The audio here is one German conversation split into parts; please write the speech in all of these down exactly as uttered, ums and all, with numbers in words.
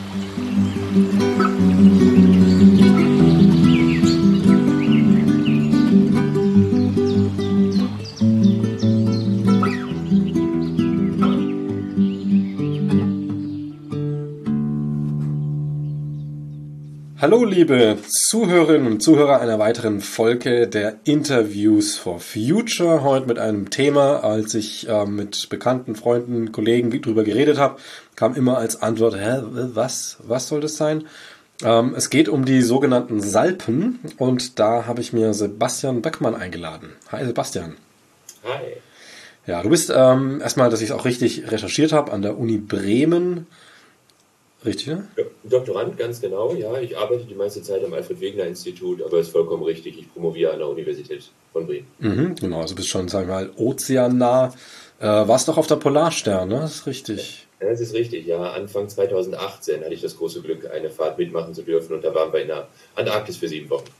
Hallo liebe Zuhörerinnen und Zuhörer einer weiteren Folge der Interviews for Future. Heute mit einem Thema, als ich äh, mit bekannten Freunden, Kollegen drüber geredet habe, kam immer als Antwort, hä, was, was soll das sein? Ähm, es geht um die sogenannten Salpen und da habe ich mir Sebastian Böckmann eingeladen. Hi Sebastian. Hi. Ja, du bist ähm, erstmal, dass ich es auch richtig recherchiert habe, an der Uni Bremen. Richtig, ne? Doktorand, ganz genau, ja. Ich arbeite die meiste Zeit am Alfred-Wegener-Institut, aber ist vollkommen richtig, ich promoviere an der Universität von Bremen. Mhm, genau, also bist schon, sagen wir mal, ozeannah. Äh, warst doch auf der Polarstern, ne? Das ist richtig. Ja, das ist richtig, ja. Anfang zweitausendachtzehn hatte ich das große Glück, eine Fahrt mitmachen zu dürfen und da waren wir in der Antarktis für sieben Wochen.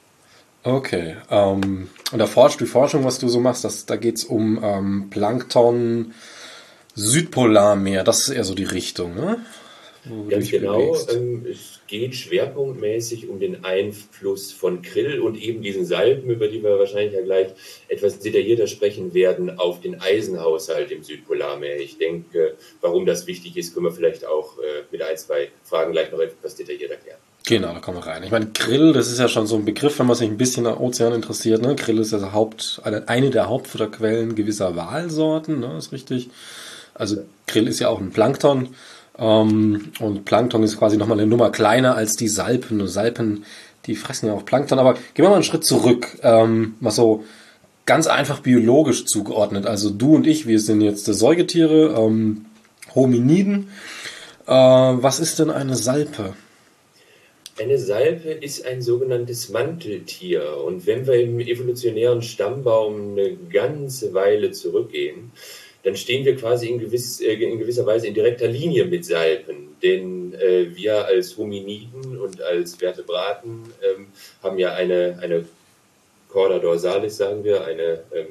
Okay. Ähm, und da forscht die Forschung, was du so machst, das, da geht's um ähm, Plankton, Südpolarmeer, das ist eher so die Richtung, ne? Wo du Ganz dich genau, bewegst. ähm, es geht schwerpunktmäßig um den Einfluss von Krill und eben diesen Salpen, über die wir wahrscheinlich ja gleich etwas detaillierter sprechen werden, auf den Eisenhaushalt im Südpolarmeer. Ich denke, warum das wichtig ist, können wir vielleicht auch äh, mit ein, zwei Fragen gleich noch etwas detaillierter erklären. Genau, da kommen wir rein. Ich meine, Krill, das ist ja schon so ein Begriff, wenn man sich ein bisschen am Ozean interessiert, ne? Krill ist ja Haupt, eine, eine der Hauptfutterquellen gewisser Walsorten, ne? Ist richtig. Also Krill ist ja auch ein Plankton. Ähm, und Plankton ist quasi nochmal eine Nummer kleiner als die Salpen. Und Salpen, die fressen ja auch Plankton. Aber gehen wir mal einen Schritt zurück. Ähm, mal so ganz einfach biologisch zugeordnet. Also du und ich, wir sind jetzt Säugetiere, ähm, Hominiden. Äh, was ist denn eine Salpe? Eine Salpe ist ein sogenanntes Manteltier. Und wenn wir im evolutionären Stammbaum eine ganze Weile zurückgehen, dann stehen wir quasi in, gewiss, äh, in gewisser Weise in direkter Linie mit Salpen. Denn äh, wir als Hominiden und als Vertebraten ähm, haben ja eine, eine Chorda dorsalis, sagen wir, eine, ähm,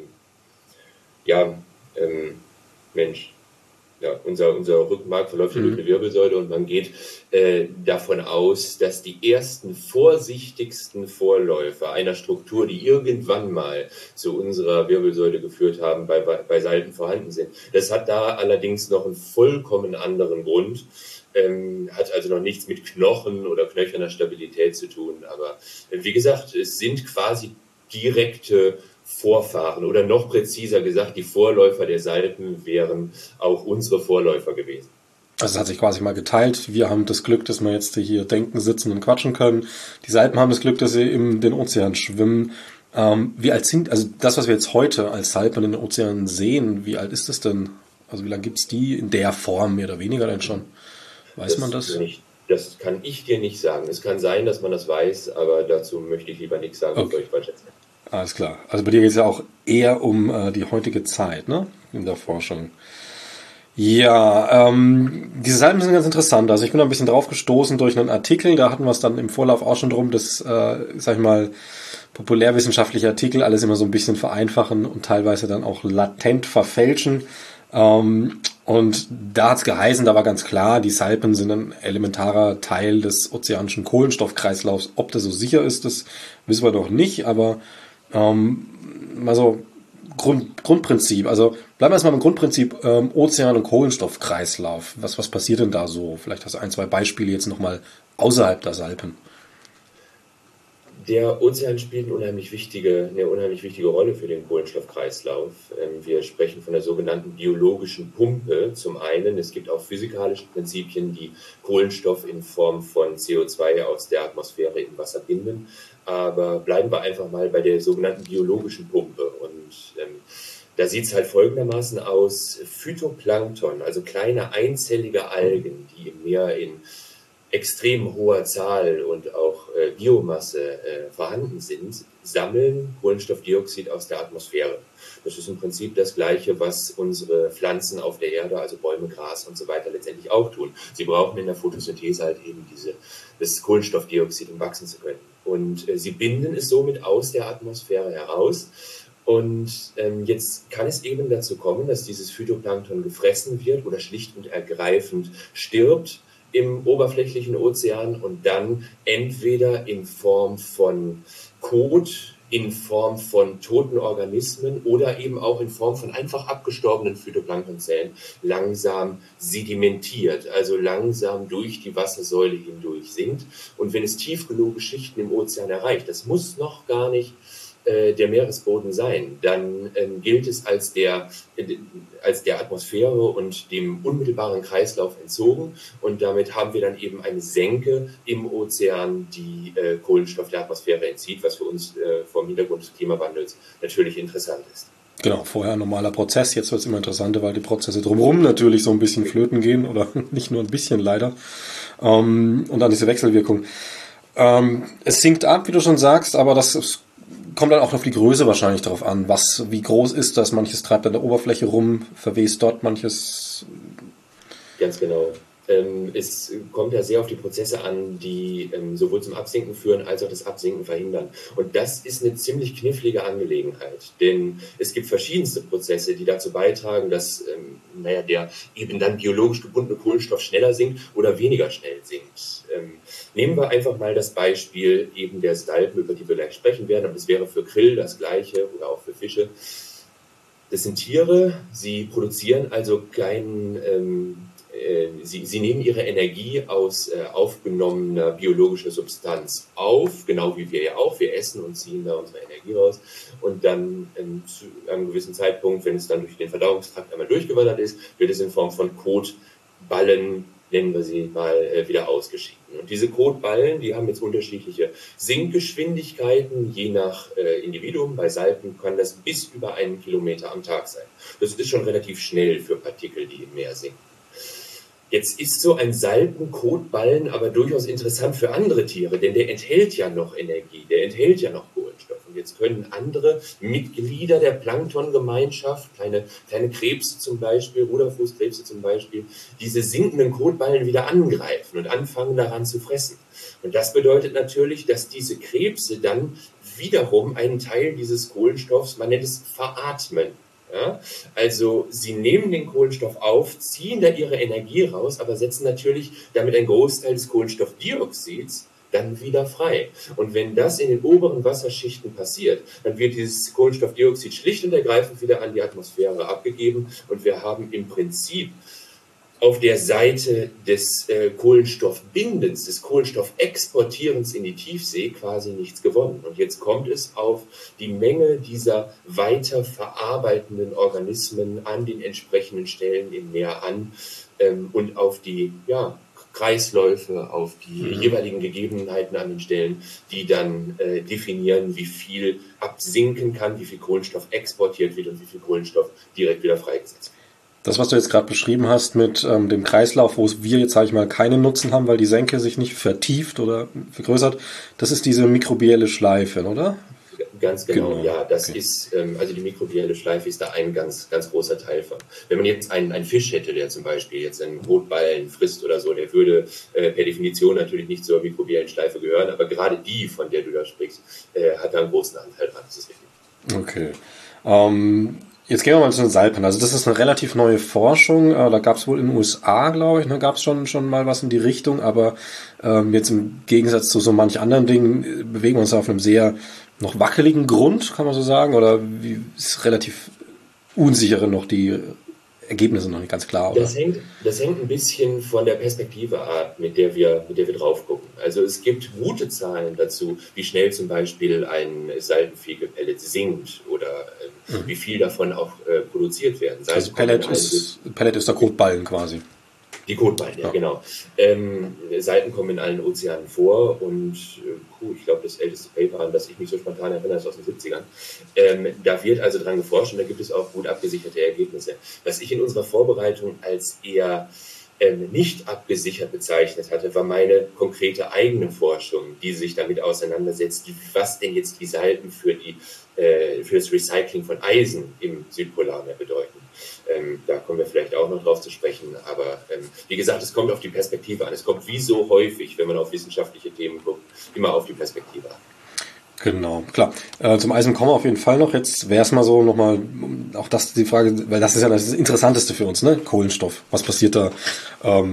ja, ähm, Mensch, ja, unser, unser Rückenmark verläuft ja durch eine Wirbelsäule und man geht äh, davon aus, dass die ersten vorsichtigsten Vorläufer einer Struktur, die irgendwann mal zu unserer Wirbelsäule geführt haben, bei, bei, bei Salpen vorhanden sind. Das hat da allerdings noch einen vollkommen anderen Grund, ähm, hat also noch nichts mit Knochen oder knöcherner Stabilität zu tun. Aber äh, wie gesagt, es sind quasi direkte Vorfahren oder noch präziser gesagt, die Vorläufer der Salpen wären auch unsere Vorläufer gewesen. Also es hat sich quasi mal geteilt. Wir haben das Glück, dass wir jetzt hier denken, sitzen und quatschen können. Die Salpen haben das Glück, dass sie in den Ozean schwimmen. Ähm, wie alt sind, also das, was wir jetzt heute als Salpen in den Ozeanen sehen, wie alt ist das denn? Also wie lange gibt's die in der Form mehr oder weniger denn schon? Weiß das man das? Nicht, das kann ich dir nicht sagen. Es kann sein, dass man das weiß, aber dazu möchte ich lieber nichts sagen, Okay. bevor ich falsch erzähle. Alles klar. Also bei dir geht es ja auch eher um äh, die heutige Zeit, ne? In der Forschung. Ja, ähm, diese Salben sind ganz interessant. Also ich bin da ein bisschen drauf gestoßen durch einen Artikel. Da hatten wir es dann im Vorlauf auch schon drum, dass, äh, sag ich mal, populärwissenschaftliche Artikel alles immer so ein bisschen vereinfachen und teilweise dann auch latent verfälschen. Ähm, und da hat's geheißen, da war ganz klar, die Salpen sind ein elementarer Teil des ozeanischen Kohlenstoffkreislaufs. Ob das so sicher ist, das wissen wir doch nicht, aber ähm, mal so Grund, Grundprinzip, also bleiben wir erstmal beim Grundprinzip ähm, Ozean- und Kohlenstoffkreislauf. Was, was passiert denn da so? Vielleicht hast du ein, zwei Beispiele jetzt nochmal außerhalb der Salpen. Der Ozean spielt eine unheimlich wichtige, eine unheimlich wichtige Rolle für den Kohlenstoffkreislauf. Wir sprechen von der sogenannten biologischen Pumpe zum einen. Es gibt auch physikalische Prinzipien, die Kohlenstoff in Form von C O zwei aus der Atmosphäre im Wasser binden. Aber bleiben wir einfach mal bei der sogenannten biologischen Pumpe. Und ähm, da sieht es halt folgendermaßen aus. Phytoplankton, also kleine einzellige Algen, die im Meer in extrem hoher Zahl und auch äh, Biomasse äh, vorhanden sind, sammeln Kohlenstoffdioxid aus der Atmosphäre. Das ist im Prinzip das Gleiche, was unsere Pflanzen auf der Erde, also Bäume, Gras und so weiter, letztendlich auch tun. Sie brauchen in der Photosynthese halt eben diese, das Kohlenstoffdioxid, um wachsen zu können. Und äh, sie binden es somit aus der Atmosphäre heraus. Und ähm, jetzt kann es eben dazu kommen, dass dieses Phytoplankton gefressen wird oder schlicht und ergreifend stirbt, im oberflächlichen Ozean und dann entweder in Form von Kot, in Form von toten Organismen oder eben auch in Form von einfach abgestorbenen Phytoplanktonzellen langsam sedimentiert, also langsam durch die Wassersäule hindurch sinkt. Und wenn es tief genug Schichten im Ozean erreicht, das muss noch gar nicht äh, der Meeresboden sein, dann ähm, gilt es als der, äh, als der Atmosphäre und dem unmittelbaren Kreislauf entzogen. Und damit haben wir dann eben eine Senke im Ozean, die äh, Kohlenstoff der Atmosphäre entzieht, was für uns äh, vom Hintergrund des Klimawandels natürlich interessant ist. Genau, vorher ein normaler Prozess, jetzt wird es immer interessanter, weil die Prozesse drumherum natürlich so ein bisschen flöten gehen oder nicht nur ein bisschen leider. Ähm, und dann diese Wechselwirkung. Ähm, es sinkt ab, wie du schon sagst, aber das ist, kommt dann auch auf die Größe wahrscheinlich drauf an. Was, wie groß ist das? Manches treibt an der Oberfläche rum, verwest dort, manches. Ganz genau. Ähm, es kommt ja sehr auf die Prozesse an, die ähm, sowohl zum Absinken führen, als auch das Absinken verhindern. Und das ist eine ziemlich knifflige Angelegenheit, denn es gibt verschiedenste Prozesse, die dazu beitragen, dass ähm, naja, der eben dann biologisch gebundene Kohlenstoff schneller sinkt oder weniger schnell sinkt. Ähm, nehmen wir einfach mal das Beispiel eben der Salpen, über die wir gleich sprechen werden, aber es wäre für Krill das Gleiche oder auch für Fische. Das sind Tiere, sie produzieren also keinen... Ähm, Sie, sie nehmen ihre Energie aus äh, aufgenommener biologischer Substanz auf, genau wie wir ja auch. Wir essen und ziehen da unsere Energie raus. Und dann ähm, zu einem gewissen Zeitpunkt, wenn es dann durch den Verdauungstrakt einmal durchgewandert ist, wird es in Form von Kotballen, nennen wir sie mal, äh, wieder ausgeschieden. Und diese Kotballen, die haben jetzt unterschiedliche Sinkgeschwindigkeiten, je nach äh, Individuum. Bei Salpen kann das bis über einen Kilometer am Tag sein. Das ist schon relativ schnell für Partikel, die im Meer sinken. Jetzt ist so ein Salpenkotballen aber durchaus interessant für andere Tiere, denn der enthält ja noch Energie, der enthält ja noch Kohlenstoff. Und jetzt können andere Mitglieder der Planktongemeinschaft, kleine, kleine Krebse zum Beispiel, Ruderfußkrebse zum Beispiel, diese sinkenden Kotballen wieder angreifen und anfangen daran zu fressen. Und das bedeutet natürlich, dass diese Krebse dann wiederum einen Teil dieses Kohlenstoffs, man nennt es veratmen. Ja, also sie nehmen den Kohlenstoff auf, ziehen da ihre Energie raus, aber setzen natürlich damit einen Großteil des Kohlenstoffdioxids dann wieder frei. Und wenn das in den oberen Wasserschichten passiert, dann wird dieses Kohlenstoffdioxid schlicht und ergreifend wieder an die Atmosphäre abgegeben und wir haben im Prinzip auf der Seite des äh, Kohlenstoffbindens, des Kohlenstoffexportierens in die Tiefsee quasi nichts gewonnen. Und jetzt kommt es auf die Menge dieser weiter verarbeitenden Organismen an den entsprechenden Stellen im Meer an ähm, und auf die ja, Kreisläufe, auf die mhm. jeweiligen Gegebenheiten an den Stellen, die dann äh, definieren, wie viel absinken kann, wie viel Kohlenstoff exportiert wird und wie viel Kohlenstoff direkt wieder freigesetzt wird. Das, was du jetzt gerade beschrieben hast mit ähm, dem Kreislauf, wo wir jetzt, sage ich mal, keinen Nutzen haben, weil die Senke sich nicht vertieft oder vergrößert, das ist diese mikrobielle Schleife, oder? Ganz genau, genau. ja. Das okay. ist, ähm, also die mikrobielle Schleife ist da ein ganz, ganz großer Teil von. Wenn man jetzt einen, einen Fisch hätte, der zum Beispiel jetzt einen Kotballen frisst oder so, der würde äh, per Definition natürlich nicht zur mikrobiellen Schleife gehören, aber gerade die, von der du da sprichst, äh, hat da einen großen Anteil dran, das ist richtig. Okay. Ähm, Jetzt gehen wir mal zu den Salpen. Also das ist eine relativ neue Forschung. Da gab es wohl in den U S A, glaube ich, da gab es schon schon mal was in die Richtung. Aber ähm, jetzt im Gegensatz zu so manch anderen Dingen bewegen wir uns auf einem sehr noch wackeligen Grund, kann man so sagen. Oder wie, ist relativ unsichere noch die Ergebnisse noch nicht ganz klar, oder? Das hängt, das hängt ein bisschen von der Perspektive ab, mit der wir, mit der wir drauf gucken. Also es gibt gute Zahlen dazu, wie schnell zum Beispiel ein Salpenviehgepellet sinkt oder äh, mhm. wie viel davon auch äh, produziert werden. Also Pellet ist, Pellet ist der Kotballen quasi. Die Kotballen, ja, ja. genau. Ähm, Salpen kommen in allen Ozeanen vor und äh, puh, ich glaube, das älteste Paper, an das ich mich so spontan erinnere, ist aus den siebzigern. Ähm, da wird also dran geforscht und da gibt es auch gut abgesicherte Ergebnisse. Was ich in unserer Vorbereitung als eher ähm, nicht abgesichert bezeichnet hatte, war meine konkrete eigene Forschung, die sich damit auseinandersetzt, was denn jetzt die Salpen für, die, äh, für das Recycling von Eisen im Südpolarmeer bedeuten. Ähm, da kommen wir vielleicht auch noch drauf zu sprechen, aber ähm, wie gesagt, es kommt auf die Perspektive an. Es kommt wie so häufig, wenn man auf wissenschaftliche Themen guckt, immer auf die Perspektive an. Genau, klar. Äh, zum Eisen kommen wir auf jeden Fall noch. Jetzt wäre es mal so nochmal, auch das die Frage, weil das ist ja das Interessanteste für uns, ne? Kohlenstoff. Was passiert da? Ähm,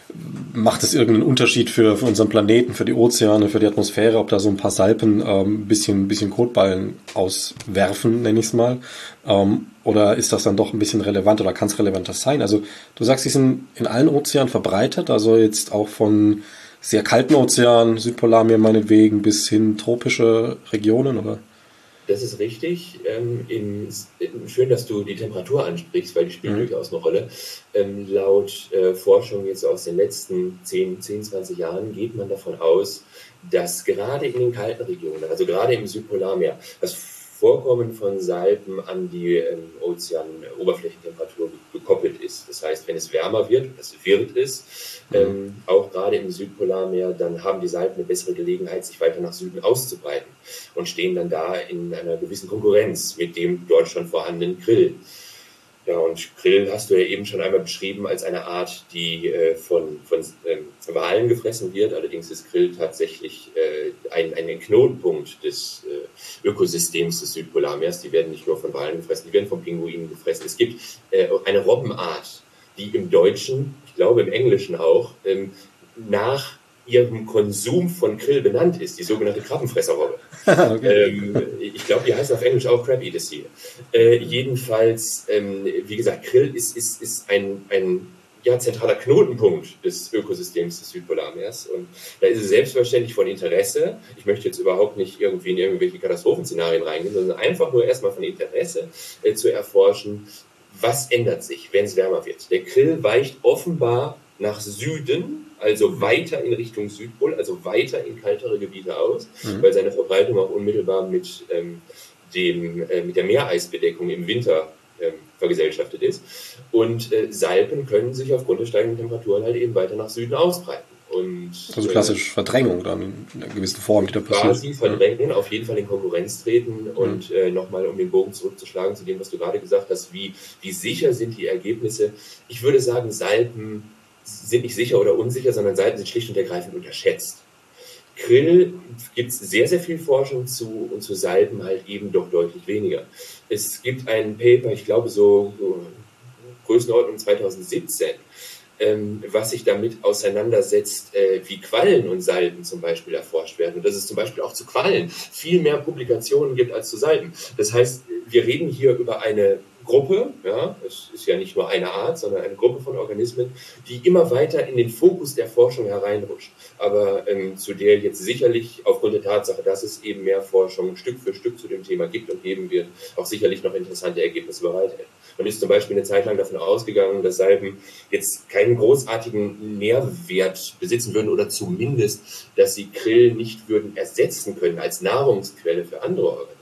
macht es irgendeinen Unterschied für, für unseren Planeten, für die Ozeane, für die Atmosphäre, ob da so ein paar Salpen ähm, ein bisschen, bisschen Kotballen auswerfen, nenne ich es mal? Ähm, oder ist das dann doch ein bisschen relevant oder kann es relevanter sein? Also du sagst, die sind in allen Ozeanen verbreitet, also jetzt auch von sehr kalten Ozeanen, Südpolarmeer meinetwegen, bis hin tropische Regionen, oder? Das ist richtig. Ähm, in, schön, dass du die Temperatur ansprichst, weil die spielt mhm. durchaus eine Rolle. Ähm, laut äh, Forschung jetzt aus den letzten zehn, zwanzig Jahren geht man davon aus, dass gerade in den kalten Regionen, also gerade im Südpolarmeer, das Vorkommen von Salpen an die ähm, Ozeanoberflächentemperatur gekoppelt ist. Das heißt, wenn es wärmer wird, das wird es, mhm. ähm, auch gerade im Südpolarmeer, dann haben die Salpen eine bessere Gelegenheit, sich weiter nach Süden auszubreiten und stehen dann da in einer gewissen Konkurrenz mit dem dort schon vorhandenen Krill. Ja, und Krill hast du ja eben schon einmal beschrieben als eine Art, die äh, von, von ähm, Walen gefressen wird. Allerdings ist Krill tatsächlich äh, ein, ein Knotenpunkt des äh, Ökosystems des Südpolarmeers. Die werden nicht nur von Walen gefressen, die werden von Pinguinen gefressen. Es gibt äh, eine Robbenart, die im Deutschen, ich glaube im Englischen auch, ähm, nach ihrem Konsum von Krill benannt ist, die sogenannte Krabbenfresserrobbe. Okay. Ähm, ich glaube, die heißt auf Englisch auch Crab Eater Seal. Äh, jedenfalls, ähm, wie gesagt, Krill ist, ist, ist ein, ein ja, zentraler Knotenpunkt des Ökosystems des Südpolarmeers und da ist es selbstverständlich von Interesse, ich möchte jetzt überhaupt nicht irgendwie in irgendwelche Katastrophenszenarien reingehen, sondern einfach nur erstmal von Interesse äh, zu erforschen, was ändert sich, wenn es wärmer wird. Der Krill weicht offenbar nach Süden, also weiter in Richtung Südpol, also weiter in kaltere Gebiete aus, mhm. weil seine Verbreitung auch unmittelbar mit, ähm, dem, äh, mit der Meereisbedeckung im Winter ähm, vergesellschaftet ist. Und äh, Salpen können sich aufgrund der steigenden Temperaturen halt eben weiter nach Süden ausbreiten. Und, also klassisch äh, Verdrängung dann in einer gewissen Form, die da passiert. Quasi verdrängen, ja. Auf jeden Fall in Konkurrenz treten mhm. und äh, nochmal, um den Bogen zurückzuschlagen zu dem, was du gerade gesagt hast, wie, wie sicher sind die Ergebnisse. Ich würde sagen, Salpen sind nicht sicher oder unsicher, sondern Salpen sind schlicht und ergreifend unterschätzt. Krill gibt es sehr, sehr viel Forschung zu und zu Salpen halt eben doch deutlich weniger. Es gibt ein Paper, ich glaube so, so Größenordnung zwanzig siebzehn, ähm, was sich damit auseinandersetzt, äh, wie Quallen und Salpen zum Beispiel erforscht werden. Und dass es zum Beispiel auch zu Quallen viel mehr Publikationen gibt als zu Salpen. Das heißt, wir reden hier über eine Gruppe, ja, es ist ja nicht nur eine Art, sondern eine Gruppe von Organismen, die immer weiter in den Fokus der Forschung hereinrutscht, aber ähm, zu der jetzt sicherlich aufgrund der Tatsache, dass es eben mehr Forschung Stück für Stück zu dem Thema gibt und geben wird, auch sicherlich noch interessante Ergebnisse bereithält. Man ist zum Beispiel eine Zeit lang davon ausgegangen, dass Salpen jetzt keinen großartigen Nährwert besitzen würden oder zumindest, dass sie Krill nicht würden ersetzen können als Nahrungsquelle für andere Organismen.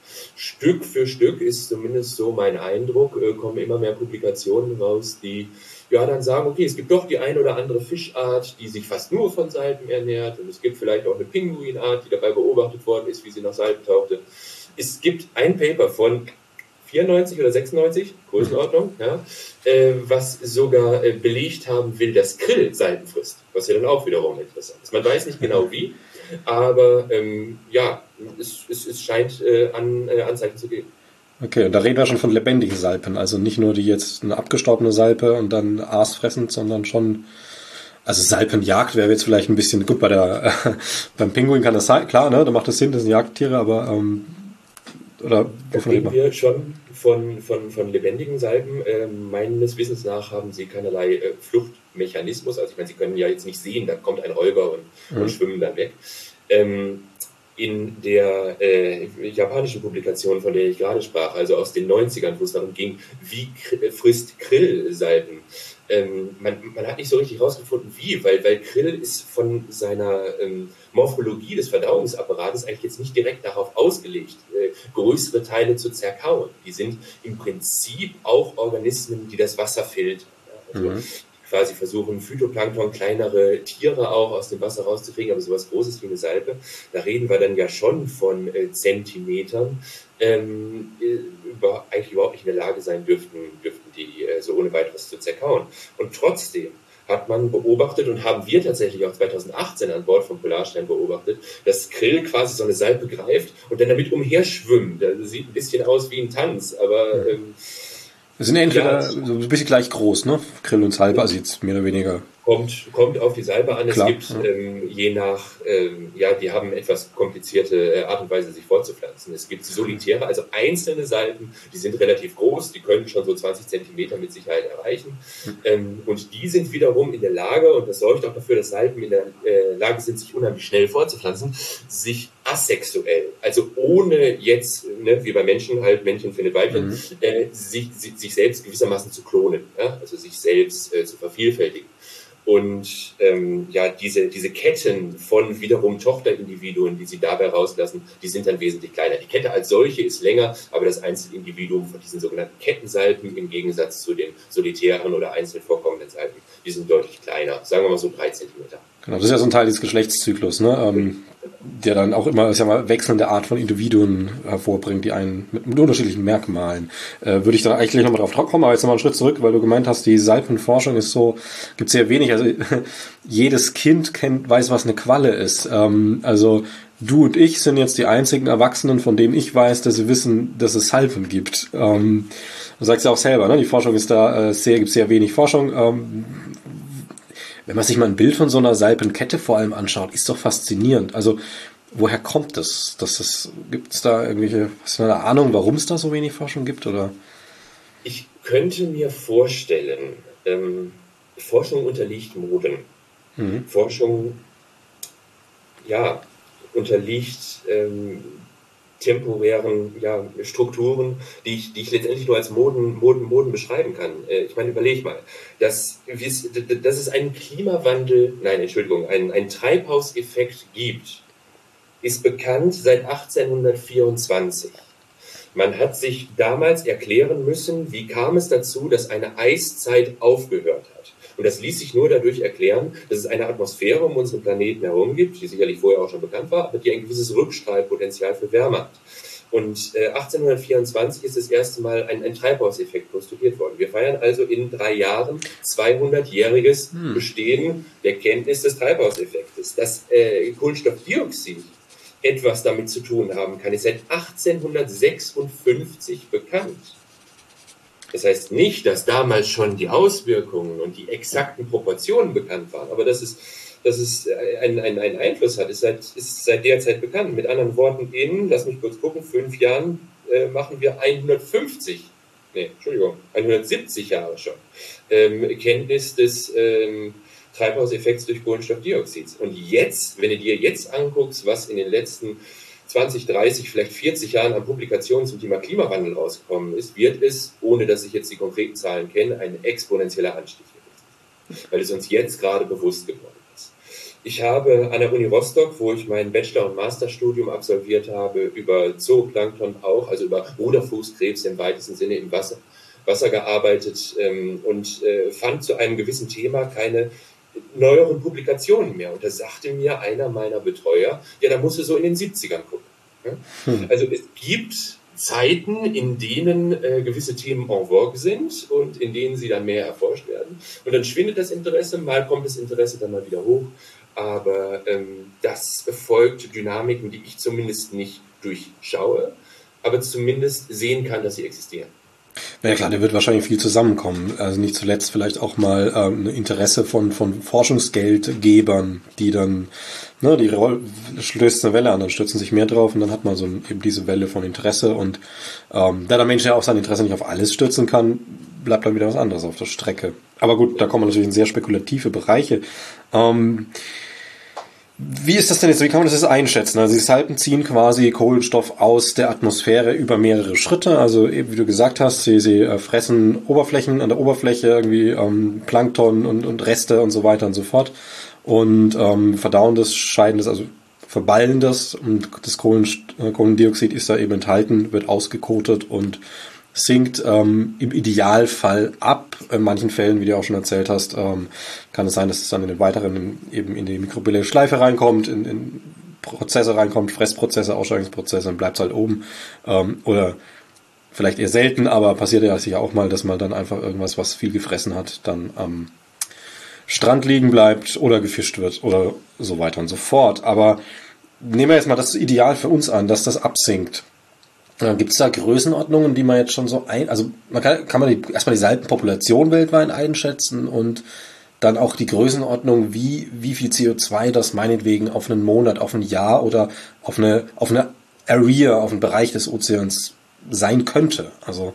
Stück für Stück ist zumindest so mein Eindruck, äh, kommen immer mehr Publikationen raus, die ja dann sagen, okay, es gibt doch die ein oder andere Fischart, die sich fast nur von Salpen ernährt und es gibt vielleicht auch eine Pinguinart, die dabei beobachtet worden ist, wie sie nach Salpen tauchte. Es gibt ein Paper von vierundneunzig oder sechsundneunzig, Größenordnung, ja, äh, was sogar äh, belegt haben will, dass Krill Salpen frisst, was ja dann auch wiederum interessant ist. Man weiß nicht genau wie, aber ähm, ja, es, es, es scheint äh, an äh, Anzeichen zu geben. Okay, und da reden wir schon von lebendigen Salpen, also nicht nur die jetzt eine abgestorbene Salpe und dann aasfressend, sondern schon, also Salpenjagd wäre jetzt vielleicht ein bisschen, gut, bei der äh, beim Pinguin kann das sein, klar, ne, da macht das Sinn, das sind Jagdtiere, aber ähm, oder wovon reden wir schon von, von, von lebendigen Salpen. Äh, meines Wissens nach haben sie keinerlei äh, Fluchtmechanismus. Also ich meine, sie können ja jetzt nicht sehen, da kommt ein Räuber und, mhm. und schwimmen dann weg. Ähm, in der äh, japanischen Publikation, von der ich gerade sprach, also aus den neunzigern, wo es darum ging, wie frisst Krill Salpen. Ähm, man, man hat nicht so richtig herausgefunden, wie, weil, weil Krill ist von seiner ähm, Morphologie des Verdauungsapparates eigentlich jetzt nicht direkt darauf ausgelegt, äh, größere Teile zu zerkauen. Die sind im Prinzip auch Organismen, die das Wasser filtern. Also mhm. quasi versuchen, Phytoplankton, kleinere Tiere auch aus dem Wasser rauszukriegen, aber sowas Großes wie eine Salpe, da reden wir dann ja schon von äh, Zentimetern, ähm, über, eigentlich überhaupt nicht in der Lage sein dürften, dürften die äh, so ohne weiteres zu zerkauen. Und trotzdem hat man beobachtet und haben wir tatsächlich auch zwanzig achtzehn an Bord von Polarstern beobachtet, dass Krill quasi so eine Salpe greift und dann damit umherschwimmt. Das sieht ein bisschen aus wie ein Tanz, aber ähm, das sind ja entweder ja, so ein bisschen gleich groß, ne? Krill und Salpe, also jetzt mehr oder weniger Kommt, kommt auf die Salbe an. Klar, es gibt ja. ähm, je nach, ähm, ja, die haben etwas komplizierte äh, Art und Weise, sich fortzupflanzen. Es gibt solitäre, also einzelne Salben, die sind relativ groß, die können schon so zwanzig Zentimeter mit Sicherheit erreichen. Mhm. Ähm, und die sind wiederum in der Lage, und das sorgt auch dafür, dass Salben in der äh, Lage sind, sich unheimlich schnell fortzupflanzen, sich asexuell, also ohne jetzt, ne, wie bei Menschen halt, Männchen findet Weibchen, mhm. äh, sich, sich, sich selbst gewissermaßen zu klonen, ja? Also sich selbst äh, zu vervielfältigen. Und ähm, ja, diese, diese Ketten von wiederum Tochterindividuen, die sie dabei rauslassen, die sind dann wesentlich kleiner. Die Kette als solche ist länger, aber das Einzelindividuum von diesen sogenannten Kettensalben im Gegensatz zu den solitären oder einzeln vorkommenden Salben, die sind deutlich kleiner, sagen wir mal so drei Zentimeter. Genau, das ist ja so ein Teil des Geschlechtszyklus, ne? Ähm, der dann auch immer, ist ja mal, wechselnde Art von Individuen hervorbringt, die einen mit, mit unterschiedlichen Merkmalen. Äh, würde ich dann eigentlich gleich nochmal drauf kommen, aber jetzt nochmal einen Schritt zurück, weil du gemeint hast, die Salpenforschung ist so, gibt sehr wenig, also jedes Kind kennt, weiß, was eine Qualle ist. Ähm, also du und ich sind jetzt die einzigen Erwachsenen, von denen ich weiß, dass sie wissen, dass es Salpen gibt. Ähm, du sagst ja auch selber, ne? Die Forschung ist da äh, sehr, gibt sehr wenig Forschung. Ähm, Wenn man sich mal ein Bild von so einer Salpenkette vor allem anschaut, ist doch faszinierend. Also, woher kommt das? Dass es, gibt es da irgendwelche, hast du eine Ahnung, warum es da so wenig Forschung gibt, oder? Ich könnte mir vorstellen, ähm, Forschung unterliegt Moden. Mhm. Forschung, ja, unterliegt ähm, temporären ja, Strukturen, die ich, die ich letztendlich nur als Moden, Moden, Moden beschreiben kann. Äh, ich meine, überleg mal, dass, dass es einen Klimawandel, nein, Entschuldigung, einen, einen Treibhauseffekt gibt, ist bekannt seit achtzehnhundertvierundzwanzig. Man hat sich damals erklären müssen, wie kam es dazu, dass eine Eiszeit aufgehört hat. Und das ließ sich nur dadurch erklären, dass es eine Atmosphäre um unseren Planeten herum gibt, die sicherlich vorher auch schon bekannt war, aber die ein gewisses Rückstrahlpotenzial für Wärme hat. Und äh, achtzehnhundertvierundzwanzig ist das erste Mal ein, ein Treibhauseffekt postuliert worden. Wir feiern also in drei Jahren zweihundertjähriges hm. Bestehen der Kenntnis des Treibhauseffektes. Dass äh, Kohlenstoffdioxid etwas damit zu tun haben kann, ist seit achtzehnhundertsechsundfünfzig bekannt. Das heißt nicht, dass damals schon die Auswirkungen und die exakten Proportionen bekannt waren, aber dass es, dass es einen, einen, einen Einfluss hat, ist seit, ist seit der Zeit bekannt. Mit anderen Worten, in, lass mich kurz gucken, fünf Jahren äh, machen wir hundertfünfzig, nee, Entschuldigung, hundertsiebzig Jahre schon, ähm, Kenntnis des ähm, Treibhauseffekts durch Kohlenstoffdioxid. Und jetzt, wenn du dir jetzt anguckst, was in den letzten zwanzig, dreißig, vielleicht vierzig Jahren an Publikationen zum Thema Klimawandel rausgekommen ist, wird es, ohne dass ich jetzt die konkreten Zahlen kenne, ein exponentieller Anstieg gewesen, weil es uns jetzt gerade bewusst geworden ist. Ich habe an der Uni Rostock, wo ich mein Bachelor- und Masterstudium absolviert habe, über Zooplankton auch, also über Ruderfußkrebs im weitesten Sinne im Wasser, Wasser gearbeitet ähm, und äh, fand zu einem gewissen Thema keine neueren Publikationen mehr. Und da sagte mir einer meiner Betreuer, ja, da musst du so in den siebzigern gucken. Ja? Hm. Also es gibt Zeiten, in denen äh, gewisse Themen en vogue sind und in denen sie dann mehr erforscht werden. Und dann schwindet das Interesse, mal kommt das Interesse dann mal wieder hoch. Aber ähm, das folgt Dynamiken, die ich zumindest nicht durchschaue, aber zumindest sehen kann, dass sie existieren. Ja klar, da wird wahrscheinlich viel zusammenkommen. Also nicht zuletzt vielleicht auch mal ähm, ein Interesse von von Forschungsgeldgebern, die dann, ne, die Roll stößt eine Welle an, dann stürzen sich mehr drauf und dann hat man so ein, eben diese Welle von Interesse und ähm, da der Mensch ja auch sein Interesse nicht auf alles stürzen kann, bleibt dann wieder was anderes auf der Strecke. Aber gut, da kommen wir natürlich in sehr spekulative Bereiche. Ähm, Wie ist das denn jetzt? Wie kann man das jetzt einschätzen? Also die Salpen ziehen quasi Kohlenstoff aus der Atmosphäre über mehrere Schritte. Also eben wie du gesagt hast, sie, sie fressen Oberflächen an der Oberfläche irgendwie ähm, Plankton und, und Reste und so weiter und so fort und ähm, verdauen das, scheiden das, also verballen das und das Kohlen, Kohlendioxid ist da eben enthalten, wird ausgekotet und sinkt ähm, im Idealfall ab. In manchen Fällen, wie du auch schon erzählt hast, ähm, kann es sein, dass es dann in den weiteren in, eben in die mikrobielle Schleife reinkommt, in, in Prozesse reinkommt, Fressprozesse, Ausscheidungsprozesse, und bleibt es halt oben. Ähm, oder vielleicht eher selten, aber passiert ja sicher auch mal, dass man dann einfach irgendwas, was viel gefressen hat, dann am Strand liegen bleibt oder gefischt wird oder so weiter und so fort. Aber nehmen wir jetzt mal das Ideal für uns an, dass das absinkt. Gibt es da Größenordnungen, die man jetzt schon so ein, also man kann, kann man die, erstmal die Salpenpopulation weltweit einschätzen und dann auch die Größenordnung, wie, wie viel C O zwei das meinetwegen auf einen Monat, auf ein Jahr oder auf eine, auf eine Area, auf einen Bereich des Ozeans sein könnte? Also,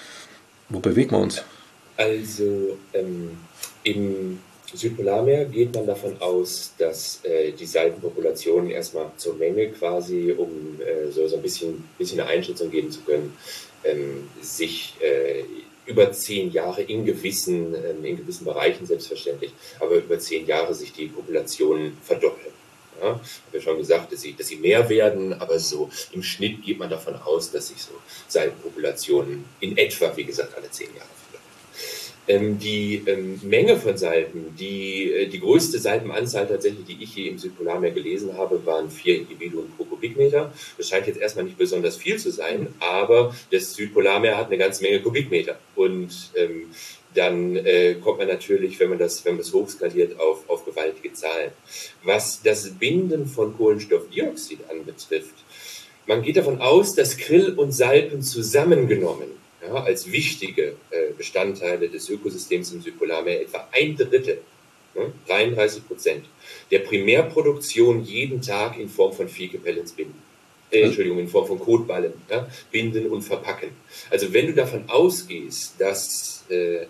wo bewegen wir uns? Also, ähm, im Südpolarmeer geht man davon aus, dass äh, die Salpenpopulationen erstmal zur Menge quasi, um äh, so, so ein bisschen, bisschen eine Einschätzung geben zu können, ähm, sich äh, über zehn Jahre in gewissen, ähm, in gewissen Bereichen selbstverständlich, aber über zehn Jahre sich die Populationen verdoppeln. Ja, ich habe ja schon gesagt, dass sie, dass sie mehr werden, aber so im Schnitt geht man davon aus, dass sich so Salpenpopulationen in etwa, wie gesagt, alle zehn Jahre verdoppeln. Ähm, die ähm, Menge von Salpen, die, äh, die größte Salpenanzahl tatsächlich, die ich hier im Südpolarmeer gelesen habe, waren vier Individuen pro Kubikmeter. Das scheint jetzt erstmal nicht besonders viel zu sein, aber das Südpolarmeer hat eine ganze Menge Kubikmeter. Und ähm, dann äh, kommt man natürlich, wenn man das, wenn man das hochskaliert, auf, auf gewaltige Zahlen. Was das Binden von Kohlenstoffdioxid anbetrifft, man geht davon aus, dass Krill und Salpen zusammengenommen, ja, als wichtige äh, Bestandteile des Ökosystems im Südpolarmeer etwa ein Drittel, ne, dreiunddreißig Prozent, der Primärproduktion jeden Tag in Form von Viehgepellets binden. Äh, Entschuldigung, in Form von Kotballen, ja, binden und verpacken. Also wenn du davon ausgehst, dass, äh,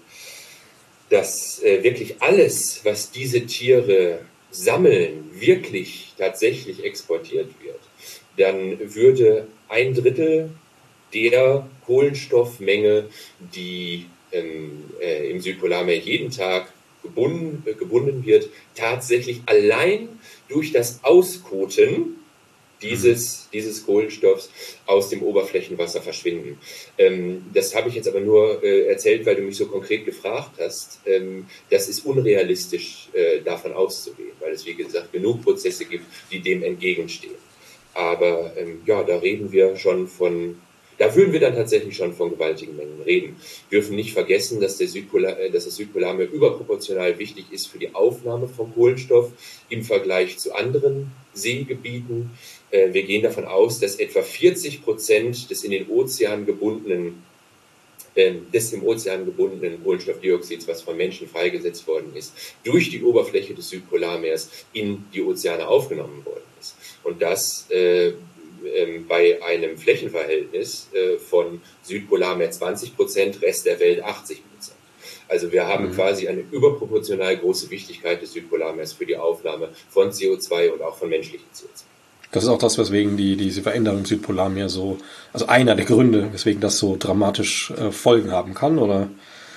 dass äh, wirklich alles, was diese Tiere sammeln, wirklich tatsächlich exportiert wird, dann würde ein Drittel der Kohlenstoffmenge, die ähm, äh, im Südpolarmeer jeden Tag gebunden, äh, gebunden wird, tatsächlich allein durch das Auskoten dieses, dieses Kohlenstoffs aus dem Oberflächenwasser verschwinden. Ähm, das habe ich jetzt aber nur äh, erzählt, weil du mich so konkret gefragt hast. Ähm, das ist unrealistisch, äh, davon auszugehen, weil es, wie gesagt, genug Prozesse gibt, die dem entgegenstehen. Aber ähm, ja, da reden wir schon von, da würden wir dann tatsächlich schon von gewaltigen Mengen reden. Wir dürfen nicht vergessen, dass, der Südpolar, äh, dass das Südpolarmeer überproportional wichtig ist für die Aufnahme von Kohlenstoff im Vergleich zu anderen Seegebieten. Äh, wir gehen davon aus, dass etwa vierzig Prozent des in den Ozean gebundenen äh, des im Ozean gebundenen Kohlenstoffdioxids, was von Menschen freigesetzt worden ist, durch die Oberfläche des Südpolarmeers in die Ozeane aufgenommen worden ist. Und das äh, äh, bei einem Flächenverhältnis äh, von Südpolarmeer zwanzig Prozent, Rest der Welt achtzig Prozent. Also wir haben mhm. quasi eine überproportional große Wichtigkeit des Südpolarmeers für die Aufnahme von C O zwei und auch von menschlichem C O zwei. Das ist auch das, weswegen die, diese Veränderung im Südpolarmeer so, also einer der Gründe, weswegen das so dramatisch äh, Folgen haben kann, oder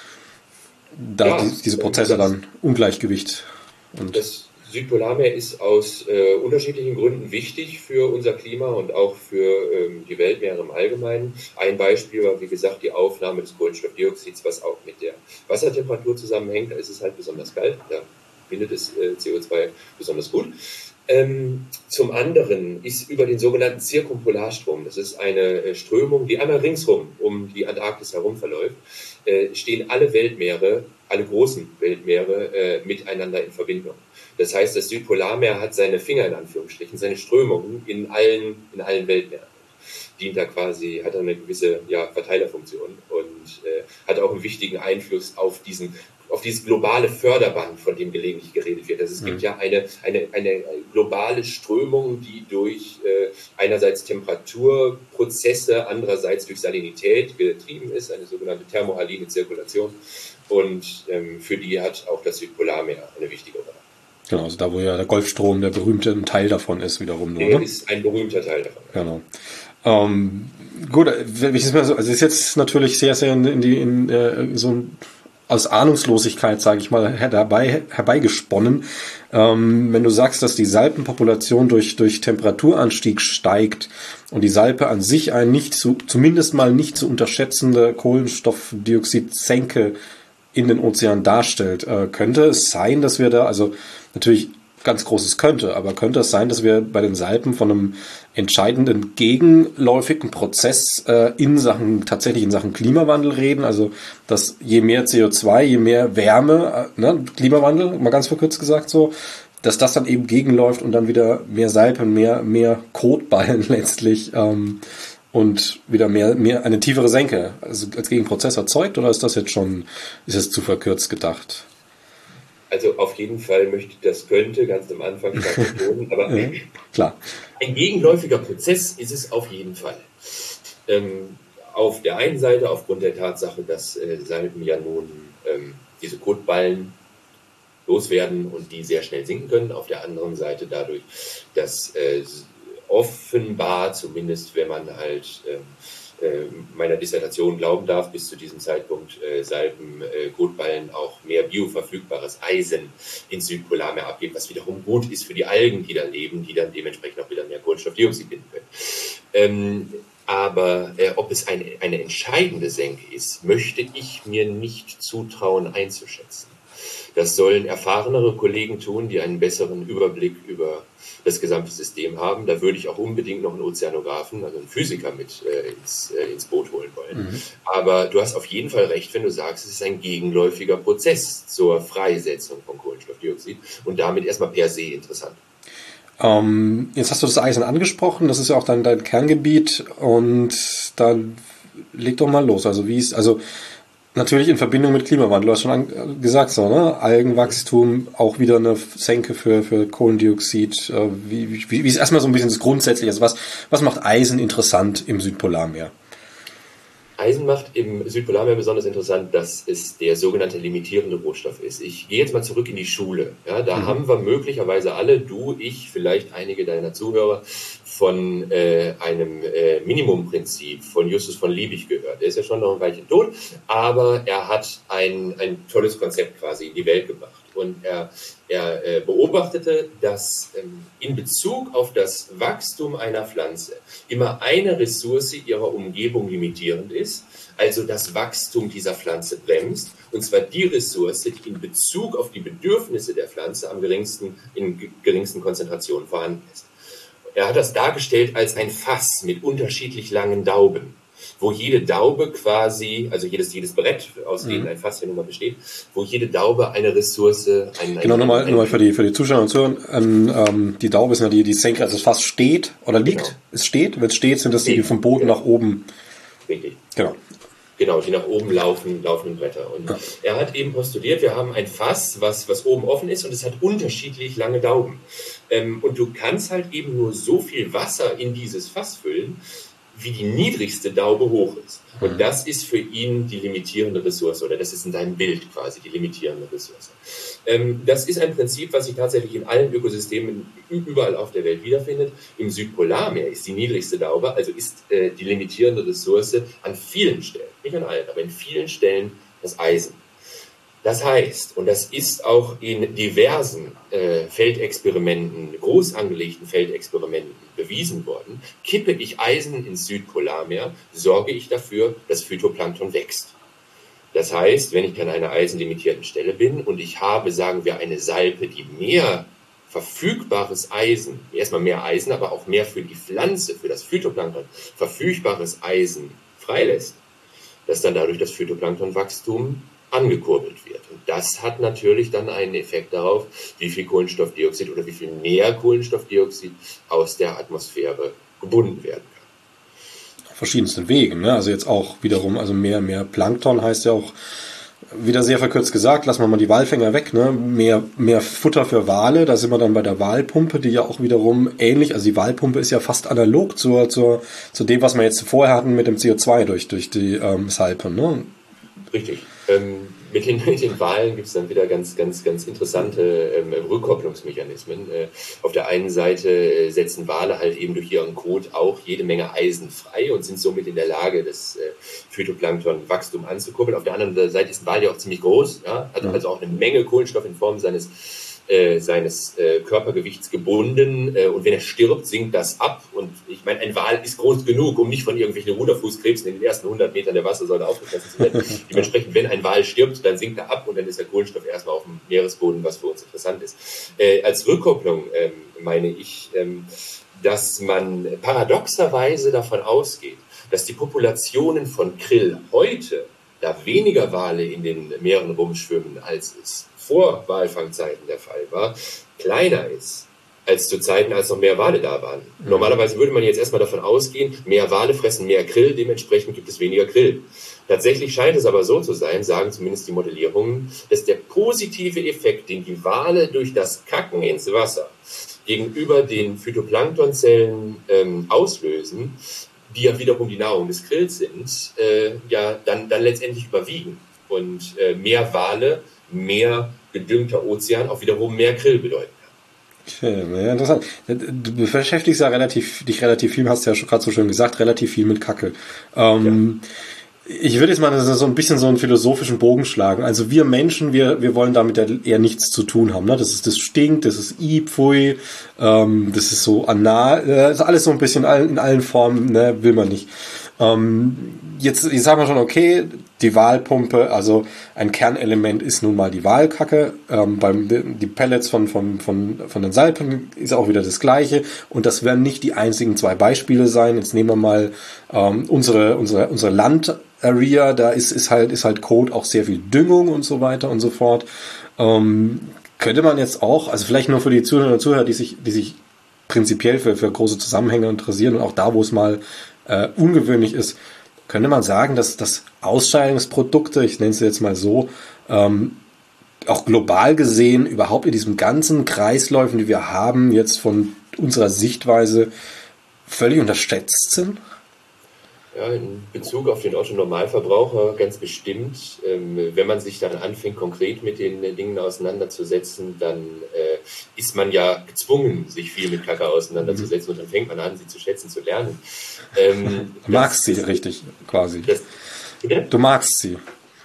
da ja, die, diese Prozesse das, dann Ungleichgewicht und das Südpolarmeer ist aus äh, unterschiedlichen Gründen wichtig für unser Klima und auch für ähm, die Weltmeere im Allgemeinen. Ein Beispiel war, wie gesagt, die Aufnahme des Kohlenstoffdioxids, was auch mit der Wassertemperatur zusammenhängt. Da ist es halt besonders kalt, da bindet es äh, C O zwei besonders gut. Ähm, zum anderen ist über den sogenannten Zirkumpolarstrom, das ist eine äh, Strömung, die einmal ringsrum um die Antarktis herum verläuft, äh, stehen alle Weltmeere, alle großen Weltmeere äh, miteinander in Verbindung. Das heißt, das Südpolarmeer hat seine Finger in Anführungsstrichen, seine Strömungen in allen, in allen Weltmeeren. Dient da quasi, hat eine gewisse ja, Verteilerfunktion und äh, hat auch einen wichtigen Einfluss auf diesen auf dieses globale Förderband, von dem gelegentlich geredet wird. Also es gibt mhm. ja eine, eine, eine globale Strömung, die durch äh, einerseits Temperaturprozesse, andererseits durch Salinität getrieben ist, eine sogenannte thermohaline Zirkulation. Und ähm, für die hat auch das Südpolarmeer eine wichtige Rolle. Genau, also da, wo ja der Golfstrom der berühmte ein Teil davon ist, wiederum nur. Der ne? ist ein berühmter Teil davon. Genau. Ähm, gut, wenn ich das mal so, also es ist jetzt natürlich sehr, sehr in die, in, äh, so ein aus Ahnungslosigkeit, sage ich mal, herbei, herbeigesponnen. Ähm, wenn du sagst, dass die Salpenpopulation durch, durch Temperaturanstieg steigt und die Salpe an sich ein nicht zu, zumindest mal nicht zu unterschätzende Kohlenstoffdioxidsenke in den Ozean darstellt, äh, könnte es sein, dass wir da, also natürlich ganz großes könnte, aber könnte es sein, dass wir bei den Salpen von einem entscheidenden gegenläufigen Prozess äh, in Sachen, tatsächlich in Sachen Klimawandel reden, also dass je mehr C O zwei, je mehr Wärme, äh, ne, Klimawandel, mal ganz verkürzt gesagt so, dass das dann eben gegenläuft und dann wieder mehr Salpen, mehr, mehr Kotballen letztlich ähm, und wieder mehr, mehr eine tiefere Senke also als Gegenprozess erzeugt, oder ist das jetzt schon, ist es zu verkürzt gedacht? Also auf jeden Fall möchte ich das könnte, ganz am Anfang betonen, aber ja, klar. Ein gegenläufiger Prozess ist es auf jeden Fall. Ähm, auf der einen Seite aufgrund der Tatsache, dass äh, Salben ja nun ähm, diese Kotballen loswerden und die sehr schnell sinken können. Auf der anderen Seite dadurch, dass äh, offenbar, zumindest wenn man halt ähm, meiner Dissertation glauben darf, bis zu diesem Zeitpunkt äh, Salben, äh, Kotballen auch mehr bioverfügbares Eisen ins Südpolarmeer abgeben, was wiederum gut ist für die Algen, die da leben, die dann dementsprechend auch wieder mehr Kohlenstoffdioxid binden können. Ähm, aber äh, ob es eine, eine entscheidende Senke ist, möchte ich mir nicht zutrauen einzuschätzen. Das sollen erfahrenere Kollegen tun, die einen besseren Überblick über das gesamte System haben. Da würde ich auch unbedingt noch einen Ozeanographen, also einen Physiker mit äh, ins, äh, ins Boot holen wollen. Mhm. Aber du hast auf jeden Fall recht, wenn du sagst, es ist ein gegenläufiger Prozess zur Freisetzung von Kohlenstoffdioxid und damit erstmal per se interessant. Ähm, jetzt hast du das Eisen angesprochen, das ist ja auch dein, dein Kerngebiet und da leg doch mal los. Also wie ist, also natürlich in Verbindung mit Klimawandel, du hast schon an, gesagt, so, ne? Algenwachstum, auch wieder eine Senke für, für Kohlendioxid. Äh, wie, wie, wie ist erstmal so ein bisschen das Grundsätzliche? Also was, was macht Eisen interessant im Südpolarmeer? Eisen macht im Südpolarmeer besonders interessant, dass es der sogenannte limitierende Rohstoff ist. Ich gehe jetzt mal zurück in die Schule. Ja, da mhm. haben wir möglicherweise alle, du, ich, vielleicht einige deiner Zuhörer, von äh, einem äh, Minimumprinzip von Justus von Liebig gehört. Er ist ja schon noch ein Weilchen tot, aber er hat ein, ein tolles Konzept quasi in die Welt gebracht. Und er, er äh, beobachtete, dass ähm, in Bezug auf das Wachstum einer Pflanze immer eine Ressource ihrer Umgebung limitierend ist, also das Wachstum dieser Pflanze bremst, und zwar die Ressource, die in Bezug auf die Bedürfnisse der Pflanze am geringsten, in geringsten Konzentrationen vorhanden ist. Er hat das dargestellt als ein Fass mit unterschiedlich langen Dauben, wo jede Daube quasi, also jedes, jedes Brett, aus dem mhm. ein Fass ja nun mal besteht, wo jede Daube eine Ressource... Ein, genau, nochmal ein, für die, für die Zuschauer und Zuhörer, ähm, die Daube ist ja die, die Senke, also das Fass steht oder liegt, genau. Es steht, wenn es steht, sind das die, die vom Boden genau. nach oben... Richtig. Genau. Genau, die nach oben laufen, laufenden Bretter. Und ja. er hat eben postuliert, wir haben ein Fass, was, was oben offen ist und es hat unterschiedlich lange Dauben. Ähm, und du kannst halt eben nur so viel Wasser in dieses Fass füllen, wie die niedrigste Daube hoch ist. Und mhm. das ist für ihn die limitierende Ressource, oder das ist in seinem Bild quasi die limitierende Ressource. Ähm, das ist ein Prinzip, was sich tatsächlich in allen Ökosystemen überall auf der Welt wiederfindet. Im Südpolarmeer ist die niedrigste Daube, also ist äh, die limitierende Ressource an vielen Stellen, nicht an allen, aber in vielen Stellen das Eisen. Das heißt, und das ist auch in diversen äh, Feldexperimenten, groß angelegten Feldexperimenten bewiesen worden, kippe ich Eisen ins Südpolarmeer, sorge ich dafür, dass Phytoplankton wächst. Das heißt, wenn ich an einer eisenlimitierten Stelle bin und ich habe, sagen wir, eine Salpe, die mehr verfügbares Eisen, erstmal mehr Eisen, aber auch mehr für die Pflanze, für das Phytoplankton, verfügbares Eisen freilässt, dass dann dadurch das Phytoplanktonwachstum angekurbelt wird. Und das hat natürlich dann einen Effekt darauf, wie viel Kohlenstoffdioxid oder wie viel mehr Kohlenstoffdioxid aus der Atmosphäre gebunden werden kann. Auf verschiedensten Wegen, ne? Also jetzt auch wiederum, also mehr, mehr Plankton heißt ja auch, wieder sehr verkürzt gesagt, lassen wir mal die Walfänger weg, ne? Mehr, mehr Futter für Wale, da sind wir dann bei der Walpumpe, die ja auch wiederum ähnlich, also die Walpumpe ist ja fast analog zur, zur, zu dem, was wir jetzt vorher hatten mit dem C O zwei durch, durch die ähm, Salpen, ne? Richtig. Ähm, mit, den, mit den Walen gibt es dann wieder ganz, ganz, ganz interessante ähm, Rückkopplungsmechanismen. Äh, auf der einen Seite äh, setzen Wale halt eben durch ihren Kot auch jede Menge Eisen frei und sind somit in der Lage, das äh, Phytoplanktonwachstum anzukurbeln. Auf der anderen Seite ist ein Wal ja auch ziemlich groß, ja? Hat also auch eine Menge Kohlenstoff in Form seines Äh, seines äh, Körpergewichts gebunden äh, und wenn er stirbt, sinkt das ab und ich meine, ein Wal ist groß genug, um nicht von irgendwelchen Ruderfußkrebsen in den ersten hundert Metern der Wassersäule aufgefressen zu werden. Dementsprechend, wenn ein Wal stirbt, dann sinkt er ab und dann ist der Kohlenstoff erstmal auf dem Meeresboden, was für uns interessant ist. Äh, als Rückkopplung ähm, meine ich, ähm, dass man paradoxerweise davon ausgeht, dass die Populationen von Krill heute, da weniger Wale in den Meeren rumschwimmen, als es vor Walfangzeiten der Fall war, kleiner ist als zu Zeiten, als noch mehr Wale da waren. Mhm. Normalerweise würde man jetzt erstmal davon ausgehen, mehr Wale fressen mehr Krill, dementsprechend gibt es weniger Krill. Tatsächlich scheint es aber so zu sein, sagen zumindest die Modellierungen, dass der positive Effekt, den die Wale durch das Kacken ins Wasser gegenüber den Phytoplanktonzellen ähm, auslösen, die ja wiederum die Nahrung des Krills sind, äh, ja dann, dann letztendlich überwiegen. Und äh, mehr Wale, mehr gedüngter Ozean auch wiederum mehr Krill bedeuten kann. Okay, ja, interessant. Du beschäftigst ja relativ, dich relativ viel, hast ja schon gerade so schön gesagt, relativ viel mit Kacke. Ähm, ja. Ich würde jetzt mal so ein bisschen so einen philosophischen Bogen schlagen. Also wir Menschen, wir wir wollen damit ja eher nichts zu tun haben. Ne? Das ist, das stinkt, das ist i, pfui, ähm, das ist so anal, das ist alles so ein bisschen in allen Formen, ne? Will man nicht. Ähm, jetzt, ich sag mal schon, okay, die Walpumpe, also ein Kernelement ist nun mal die Walkacke. Ähm, beim die Pellets von von von von den Salpen ist auch wieder das Gleiche. Und das werden nicht die einzigen zwei Beispiele sein. Jetzt nehmen wir mal ähm, unsere unsere unsere Land-Area. Da ist ist halt ist halt Kot auch sehr viel Düngung und so weiter und so fort. Ähm, könnte man jetzt auch, also vielleicht nur für die Zuhörer und Zuhörer, die sich die sich prinzipiell für für große Zusammenhänge interessieren und auch da, wo es mal äh, ungewöhnlich ist, könnte man sagen, dass das Ausscheidungsprodukte, ich nenne es jetzt mal so, ähm, auch global gesehen überhaupt in diesem ganzen Kreisläufen, die wir haben, jetzt von unserer Sichtweise völlig unterschätzt sind? Ja, in Bezug auf den Otto-Normalverbraucher ganz bestimmt. Ähm, wenn man sich dann anfängt, konkret mit den äh, Dingen auseinanderzusetzen, dann äh, ist man ja gezwungen, sich viel mit Kacke auseinanderzusetzen mhm. und dann fängt man an, sie zu schätzen, zu lernen. Ähm, du magst das, sie richtig, quasi. Das, du magst sie.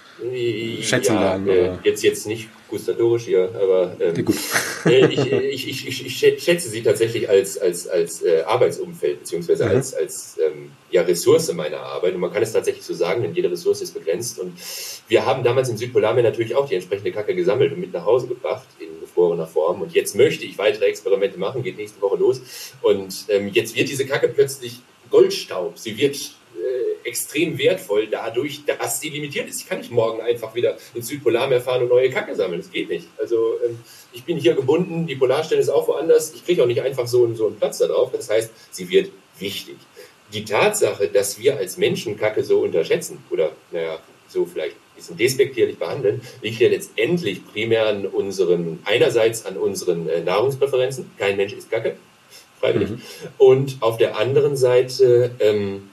Schätzen ja, lernen. Äh, jetzt, jetzt nicht gustatorisch hier, aber ähm, gut. äh, ich, ich, ich, ich, ich schätze sie tatsächlich als, als, als äh, Arbeitsumfeld, beziehungsweise mhm. als, als ähm, ja, Ressource meiner Arbeit. Und man kann es tatsächlich so sagen, denn jede Ressource ist begrenzt. Und wir haben damals im Südpolarmeer natürlich auch die entsprechende Kacke gesammelt und mit nach Hause gebracht in gefrorener Form. Und jetzt möchte ich weitere Experimente machen, geht nächste Woche los. Und ähm, jetzt wird diese Kacke plötzlich Goldstaub. Sie wird äh, extrem wertvoll dadurch, dass sie limitiert ist. Ich kann nicht morgen einfach wieder ins Südpolarmeer fahren und neue Kacke sammeln. Das geht nicht. Also ähm, ich bin hier gebunden, die Polarstelle ist auch woanders. Ich kriege auch nicht einfach so, so einen Platz da drauf. Das heißt, sie wird wichtig. Die Tatsache, dass wir als Menschen Kacke so unterschätzen oder, naja, so vielleicht ein bisschen despektierlich behandeln, liegt ja letztendlich primär an unseren, einerseits an unseren äh, Nahrungspräferenzen. Kein Mensch isst Kacke, freiwillig. Mhm. Und auf der anderen Seite, ähm,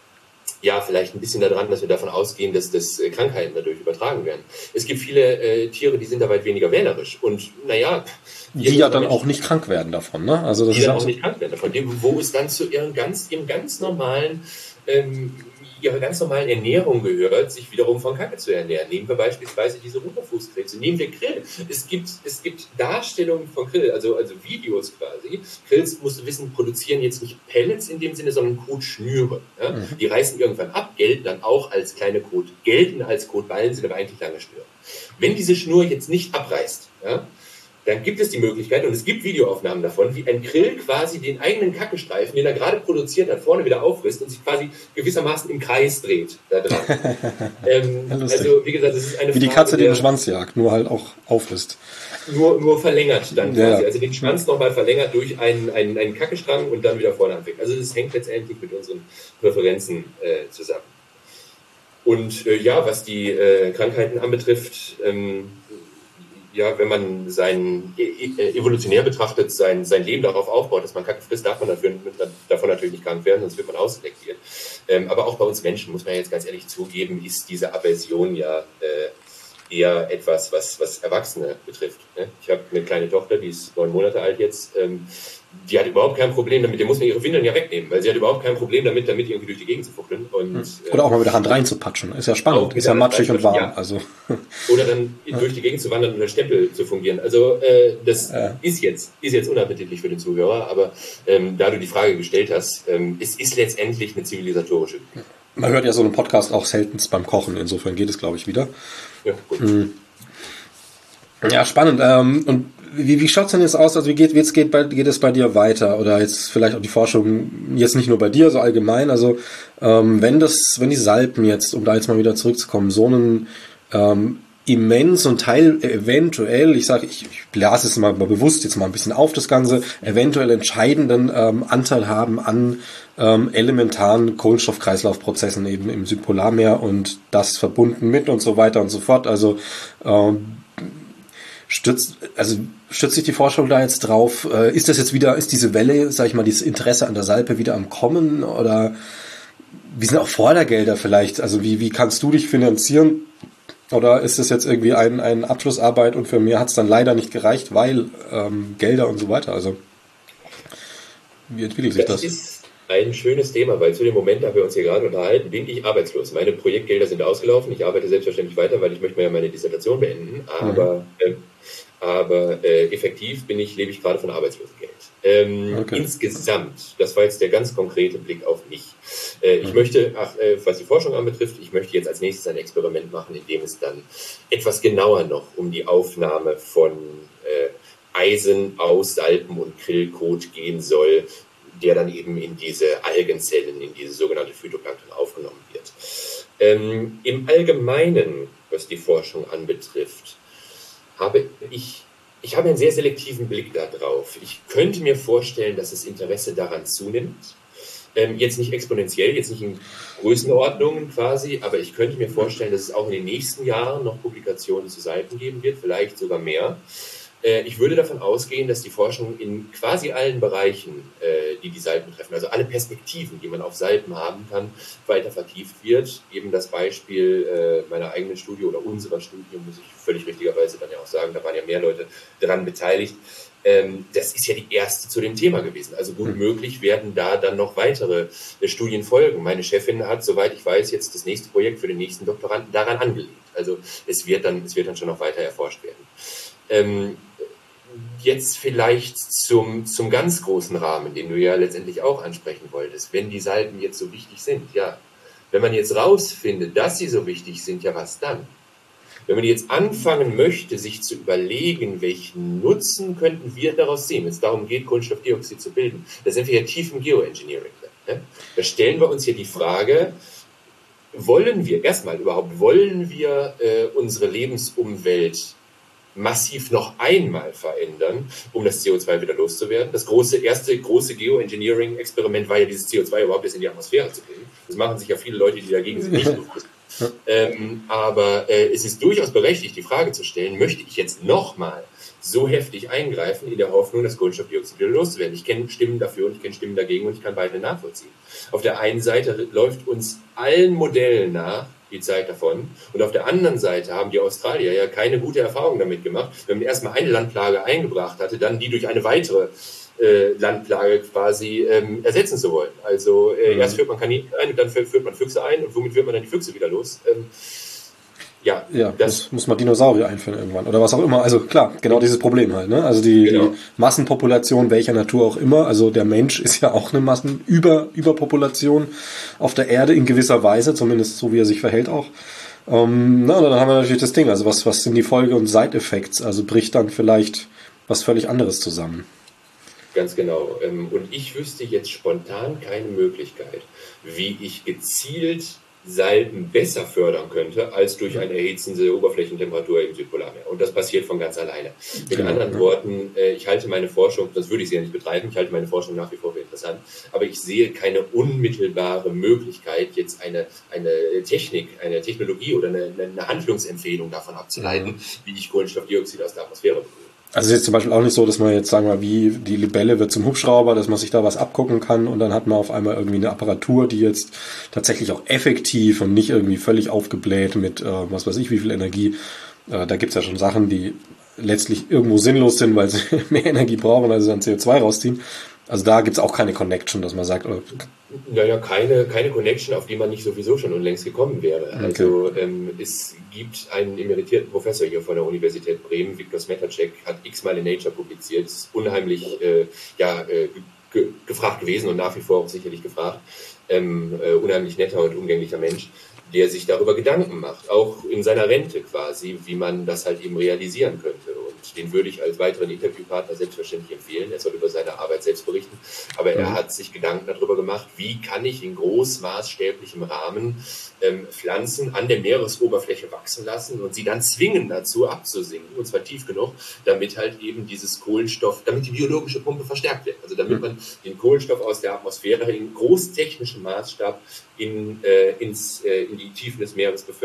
ja, vielleicht ein bisschen daran, dass wir davon ausgehen, dass das äh, Krankheiten dadurch übertragen werden. Es gibt viele äh, Tiere, die sind da weit weniger wählerisch. Und, naja... Die ja dann Menschen, auch nicht krank werden davon, ne? Also das die ist dann auch so nicht krank werden davon. Wo es dann zu ihren ganz, ihrem ganz normalen, ähm, ihrer ganz normalen Ernährung gehört, sich wiederum von Kacke zu ernähren. Nehmen wir beispielsweise diese Ruderfußkrebse. Nehmen wir Krill. Es gibt, es gibt Darstellungen von Krill, also, also Videos quasi. Krills, musst du wissen, produzieren jetzt nicht Pellets in dem Sinne, sondern Kotschnüre. Ja? Mhm. Die reißen irgendwann ab, gelten dann auch als kleine Kot, gelten als Kotballen, sind aber eigentlich lange Schnüre. Wenn diese Schnur jetzt nicht abreißt, ja, dann gibt es die Möglichkeit, und es gibt Videoaufnahmen davon, wie ein Krill quasi den eigenen Kackestreifen, den er gerade produziert hat, vorne wieder auffrisst und sich quasi gewissermaßen im Kreis dreht da dran. ähm, also, wie gesagt, das ist eine Wie die Katze den Schwanz jagt, nur halt auch auffrisst. Nur, nur verlängert dann quasi. Ja. Also den Schwanz nochmal verlängert durch einen, einen, einen Kackestrang und dann wieder vorne anfängt. Also das hängt letztendlich mit unseren Präferenzen äh, zusammen. Und äh, ja, was die äh, Krankheiten anbetrifft, ähm, ja, wenn man sein evolutionär betrachtet, sein, sein Leben darauf aufbaut, dass man Kacke frisst, darf man dafür, davon natürlich nicht krank werden, sonst wird man ausselektiert. Ähm, aber auch bei uns Menschen, muss man ja jetzt ganz ehrlich zugeben, ist diese Aversion ja äh, eher etwas, was, was Erwachsene betrifft. Ne? Ich habe eine kleine Tochter, die ist neun Monate alt jetzt, ähm, die hat überhaupt kein Problem damit, die muss man ihre Windeln ja wegnehmen, weil sie hat überhaupt kein Problem damit, damit irgendwie durch die Gegend zu fuchteln. Und, oder auch mal mit der Hand reinzupatschen, ist ja spannend, ist ja matschig und warm. Ja. Also. Oder dann ja. durch die Gegend zu wandern und als Stempel zu fungieren. Also äh, das ja. ist jetzt ist jetzt unappetitlich für den Zuhörer, aber ähm, da du die Frage gestellt hast, ähm, es ist letztendlich eine zivilisatorische. Man hört ja so einen Podcast auch seltenst beim Kochen, insofern geht es, glaube ich, wieder. Ja, gut. Mhm. Ja, spannend. Ähm, und wie, wie schaut es denn jetzt aus? Also wie geht, jetzt geht, bei, geht es bei dir weiter? Oder jetzt vielleicht auch die Forschung, jetzt nicht nur bei dir, so allgemein. Also ähm, wenn das, wenn die Salpen jetzt, um da jetzt mal wieder zurückzukommen, so einen ähm, immens und Teil eventuell, ich sage, ich, ich blase es mal bewusst jetzt mal ein bisschen auf das Ganze, eventuell entscheidenden ähm, Anteil haben an ähm, elementaren Kohlenstoffkreislaufprozessen eben im Südpolarmeer und das verbunden mit und so weiter und so fort. Also ähm, Stützt, also stützt sich die Forschung da jetzt drauf? Äh, ist das jetzt wieder, ist diese Welle, sag ich mal, dieses Interesse an der Salpe wieder am Kommen? Oder wie sind auch Fördergelder vielleicht? Also wie, wie kannst du dich finanzieren? Oder ist das jetzt irgendwie ein, eine Abschlussarbeit und für mehr hat es dann leider nicht gereicht, weil ähm, Gelder und so weiter? Also wie entwickelt sich das? Das ist ein schönes Thema, weil zu dem Moment, da wir uns hier gerade unterhalten, bin ich arbeitslos. Meine Projektgelder sind ausgelaufen. Ich arbeite selbstverständlich weiter, weil ich möchte mir ja meine Dissertation beenden. Aber, mhm. äh, aber äh, effektiv bin ich, lebe ich gerade von Arbeitslosengeld. Ähm, okay. Insgesamt, das war jetzt der ganz konkrete Blick auf mich. Äh, ich mhm. möchte, ach, äh, was die Forschung anbetrifft, ich möchte jetzt als nächstes ein Experiment machen, in dem es dann etwas genauer noch um die Aufnahme von äh, Eisen aus Salpen- und Krillkot gehen soll, der dann eben in diese Algenzellen, in diese sogenannte Phytoplankton aufgenommen wird. Ähm, Im Allgemeinen, was die Forschung anbetrifft, habe ich, ich habe einen sehr selektiven Blick darauf. Ich könnte mir vorstellen, dass das Interesse daran zunimmt. Ähm, jetzt nicht exponentiell, jetzt nicht in Größenordnungen quasi, aber ich könnte mir vorstellen, dass es auch in den nächsten Jahren noch Publikationen zu Salpen geben wird, vielleicht sogar mehr. Ich würde davon ausgehen, dass die Forschung in quasi allen Bereichen, die die Salpen betreffen, also alle Perspektiven, die man auf Salpen haben kann, weiter vertieft wird. Eben das Beispiel meiner eigenen Studie oder unserer Studie, muss ich völlig richtigerweise dann ja auch sagen, da waren ja mehr Leute daran beteiligt. Das ist ja die erste zu dem Thema gewesen. Also gut möglich werden da dann noch weitere Studien folgen. Meine Chefin hat, soweit ich weiß, jetzt das nächste Projekt für den nächsten Doktoranden daran angelegt. Also es wird dann, es wird dann schon noch weiter erforscht werden. Ähm, jetzt vielleicht zum, zum ganz großen Rahmen, den du ja letztendlich auch ansprechen wolltest, wenn die Salpen jetzt so wichtig sind, ja, wenn man jetzt rausfindet, dass sie so wichtig sind, ja, was dann? Wenn man jetzt anfangen möchte, sich zu überlegen, welchen Nutzen könnten wir daraus ziehen, wenn es darum geht, Kohlenstoffdioxid zu bilden, da sind wir ja tief im Geoengineering. Ne? Da stellen wir uns hier die Frage, wollen wir, erstmal überhaupt, wollen wir äh, unsere Lebensumwelt massiv noch einmal verändern, um das C O zwei wieder loszuwerden. Das große, erste große Geoengineering-Experiment war ja, dieses C O zwei überhaupt erst in die Atmosphäre zu bringen. Das machen sich ja viele Leute, die dagegen sind, nicht bewusst. ähm, aber äh, es ist durchaus berechtigt, die Frage zu stellen, möchte ich jetzt nochmal so heftig eingreifen, in der Hoffnung, das Kohlenstoffdioxid wieder loszuwerden? Ich kenne Stimmen dafür und ich kenne Stimmen dagegen und ich kann beide nachvollziehen. Auf der einen Seite läuft uns allen Modellen nach die Zeit davon. Und auf der anderen Seite haben die Australier ja keine gute Erfahrung damit gemacht, wenn man erstmal eine Landplage eingebracht hatte, dann die durch eine weitere äh, Landplage quasi ähm, ersetzen zu wollen. Also äh, mhm. erst führt man Kaninchen ein und dann führt man Füchse ein und womit wird man dann die Füchse wieder los? Ähm, Ja, ja das muss, muss man Dinosaurier einführen irgendwann oder was auch immer. Also klar, genau dieses Problem halt. Ne? Also die, genau. die Massenpopulation welcher Natur auch immer. Also der Mensch ist ja auch eine Massenüberpopulation auf der Erde in gewisser Weise, zumindest so wie er sich verhält auch. Ähm, na, dann haben wir natürlich das Ding. Also was was sind die Folge- und Side-Effects? Also bricht dann vielleicht was völlig anderes zusammen. Ganz genau. Und ich wüsste jetzt spontan keine Möglichkeit, wie ich gezielt Salpen besser fördern könnte, als durch eine erhitzende Oberflächentemperatur im Südpolarmeer. Und das passiert von ganz alleine. Mit genau, anderen ja. Worten, ich halte meine Forschung, das würde ich sie ja nicht betreiben, ich halte meine Forschung nach wie vor für interessant, aber ich sehe keine unmittelbare Möglichkeit, jetzt eine, eine Technik, eine Technologie oder eine, eine Handlungsempfehlung davon abzuleiten, ja. wie ich Kohlenstoffdioxid aus der Atmosphäre bekomme. Also es ist jetzt zum Beispiel auch nicht so, dass man jetzt, sagen wir mal, wie die Libelle wird zum Hubschrauber, dass man sich da was abgucken kann und dann hat man auf einmal irgendwie eine Apparatur, die jetzt tatsächlich auch effektiv und nicht irgendwie völlig aufgebläht mit äh, was weiß ich wie viel Energie. Äh, da gibt's ja schon Sachen, die letztlich irgendwo sinnlos sind, weil sie mehr Energie brauchen, als sie dann C O zwei rausziehen. Also da gibt's auch keine Connection, dass man sagt... Oh, naja, keine, keine Connection, auf die man nicht sowieso schon unlängst gekommen wäre. Okay. Also ähm, es gibt einen emeritierten Professor hier von der Universität Bremen, Viktor Smetarczyk, hat x-mal in Nature publiziert, ist unheimlich äh, ja, äh, ge- gefragt gewesen und nach wie vor auch sicherlich gefragt. Ähm, äh, unheimlich netter und umgänglicher Mensch, der sich darüber Gedanken macht, auch in seiner Rente quasi, wie man das halt eben realisieren könnte. Und den würde ich als weiteren Interviewpartner selbstverständlich empfehlen. Er soll über seine Arbeit selbst berichten. Aber er mhm. hat sich Gedanken darüber gemacht, wie kann ich in großmaßstäblichem Rahmen ähm, Pflanzen an der Meeresoberfläche wachsen lassen und sie dann zwingen dazu abzusinken, und zwar tief genug, damit halt eben dieses Kohlenstoff, damit die biologische Pumpe verstärkt wird. Also damit mhm. man den Kohlenstoff aus der Atmosphäre in großtechnischem Maßstab in, äh, ins, äh, in die Tiefen des Meeres befördert.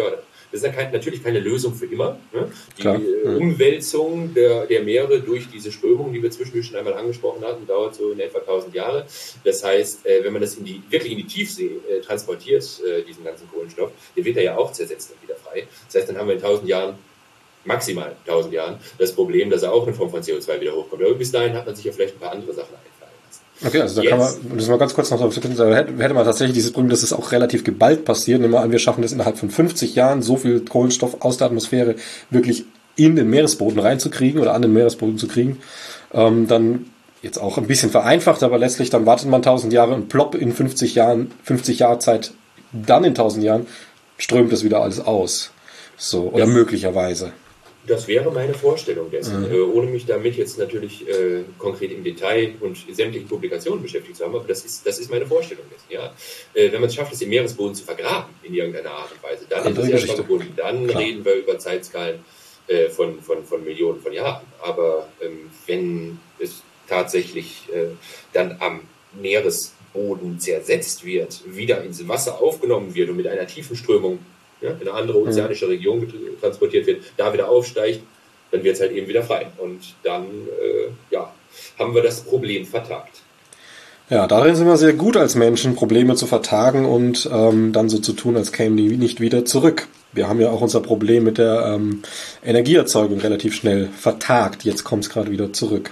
Das ist ja kein, natürlich keine Lösung für immer. Ne? Die Klar. äh, Umwälzung der, der Meere durch diese Strömungen, die wir zwischendurch schon einmal angesprochen hatten, dauert so in etwa tausend Jahre. Das heißt, äh, wenn man das in die, wirklich in die Tiefsee äh, transportiert, äh, diesen ganzen Kohlenstoff, der wird ja auch zersetzt und wieder frei. Das heißt, dann haben wir in tausend Jahren, maximal tausend Jahren, das Problem, dass er auch in Form von C O zwei wieder hochkommt. Aber bis dahin hat man sich ja vielleicht ein paar andere Sachen einfallen lassen. Okay, also da Jetzt. kann man, das mal ganz kurz noch, da hätte man tatsächlich dieses Problem, dass es auch relativ geballt passiert. Nehmen wir an, wir schaffen es innerhalb von fünfzig Jahren, so viel Kohlenstoff aus der Atmosphäre wirklich in den Meeresboden reinzukriegen oder an den Meeresboden zu kriegen. Ähm, dann jetzt auch ein bisschen vereinfacht, aber letztlich dann wartet man tausend Jahre und plopp in fünfzig Jahren, fünfzig Jahre Zeit, dann in tausend Jahren strömt das wieder alles aus. So, oder das, möglicherweise. Das wäre meine Vorstellung dessen, mhm. äh, ohne mich damit jetzt natürlich äh, konkret im Detail und sämtlichen Publikationen beschäftigt zu haben, aber das ist, das ist meine Vorstellung dessen, ja. Äh, wenn man es schafft, es im Meeresboden zu vergraben, in irgendeiner Art und Weise, dann ist es erstmal gebunden. Dann Klar. reden wir über Zeitskalen äh, von, von, von Millionen von Jahren. Aber ähm, wenn es tatsächlich äh, dann am Meeresboden zersetzt wird, wieder ins Wasser aufgenommen wird und mit einer tiefen Strömung ja, in eine andere ozeanische Region transportiert wird, da wieder aufsteigt, dann wird es halt eben wieder frei. Und dann äh, ja, haben wir das Problem vertagt. Ja, darin sind wir sehr gut als Menschen, Probleme zu vertagen und ähm, dann so zu tun, als kämen die nicht wieder zurück. Wir haben ja auch unser Problem mit der ähm, Energieerzeugung relativ schnell vertagt. Jetzt kommt es gerade wieder zurück.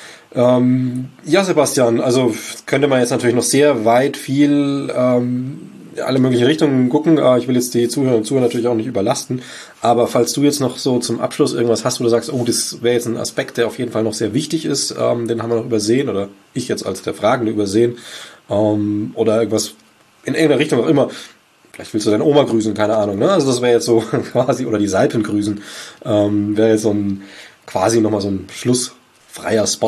Ähm, ja, Sebastian, also könnte man jetzt natürlich noch sehr weit viel ähm, alle möglichen Richtungen gucken. Ich will jetzt die Zuhörer und Zuhörer natürlich auch nicht überlasten. Aber falls du jetzt noch so zum Abschluss irgendwas hast, wo du sagst, oh, das wäre jetzt ein Aspekt, der auf jeden Fall noch sehr wichtig ist, ähm, den haben wir noch übersehen oder ich jetzt als der Fragende übersehen, ähm, oder irgendwas in irgendeiner Richtung auch immer. Vielleicht willst du deine Oma grüßen, keine Ahnung. Ne? Also das wäre jetzt so quasi, oder die Salpen grüßen, ähm, wäre jetzt so ein quasi nochmal so ein schlussfreier Spot.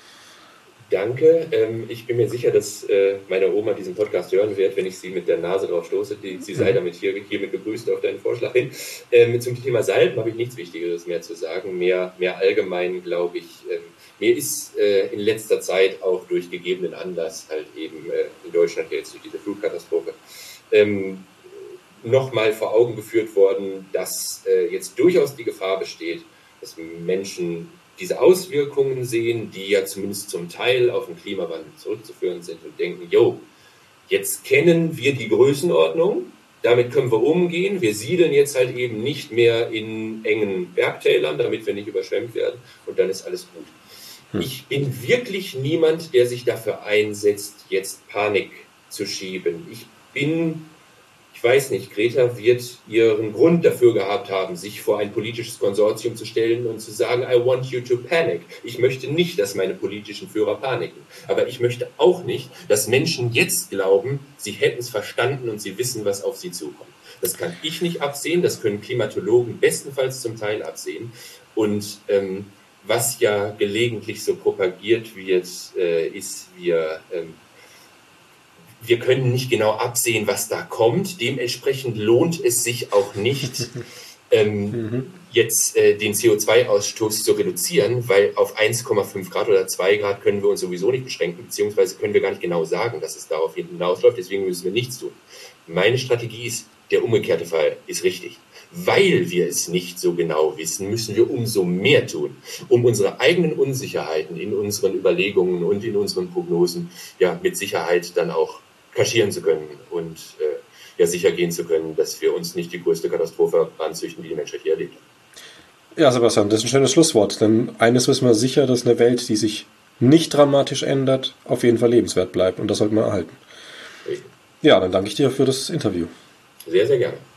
Danke. Ähm, ich bin mir sicher, dass äh, meine Oma diesen Podcast hören wird, wenn ich sie mit der Nase drauf stoße. Die, sie sei damit hier, hiermit begrüßt auf deinen Vorschlag hin. Ähm, zum Thema Salben habe ich nichts Wichtigeres mehr zu sagen. Mehr, mehr allgemein, glaube ich. Ähm, mir ist äh, in letzter Zeit auch durch gegebenen Anlass halt eben äh, in Deutschland jetzt durch diese Flutkatastrophe ähm, nochmal vor Augen geführt worden, dass äh, jetzt durchaus die Gefahr besteht, dass Menschen diese Auswirkungen sehen, die ja zumindest zum Teil auf den Klimawandel zurückzuführen sind und denken, jo, jetzt kennen wir die Größenordnung, damit können wir umgehen, wir siedeln jetzt halt eben nicht mehr in engen Bergtälern, damit wir nicht überschwemmt werden und dann ist alles gut. Hm. Ich bin wirklich niemand, der sich dafür einsetzt, jetzt Panik zu schieben. Ich bin... Ich weiß nicht, Greta wird ihren Grund dafür gehabt haben, sich vor ein politisches Konsortium zu stellen und zu sagen, I want you to panic. Ich möchte nicht, dass meine politischen Führer paniken. Aber ich möchte auch nicht, dass Menschen jetzt glauben, sie hätten es verstanden und sie wissen, was auf sie zukommt. Das kann ich nicht absehen, das können Klimatologen bestenfalls zum Teil absehen. Und ähm, was ja gelegentlich so propagiert wird, äh, ist, wir... Ähm, Wir können nicht genau absehen, was da kommt. Dementsprechend lohnt es sich auch nicht, ähm, mhm. jetzt äh, den C O zwei Ausstoß zu reduzieren, weil auf eins Komma fünf Grad oder zwei Grad können wir uns sowieso nicht beschränken, beziehungsweise können wir gar nicht genau sagen, dass es darauf hinausläuft. Deswegen müssen wir nichts tun. Meine Strategie ist, der umgekehrte Fall ist richtig. Weil wir es nicht so genau wissen, müssen wir umso mehr tun, um unsere eigenen Unsicherheiten in unseren Überlegungen und in unseren Prognosen ja mit Sicherheit dann auch kaschieren zu können und äh, ja sicher gehen zu können, dass wir uns nicht die größte Katastrophe anzüchten, die die Menschheit hier erlebt. Ja, Sebastian, das ist ein schönes Schlusswort, denn eines wissen wir sicher, dass eine Welt, die sich nicht dramatisch ändert, auf jeden Fall lebenswert bleibt und das sollten wir erhalten. Richtig. Ja, dann danke ich dir für das Interview. Sehr, sehr gerne.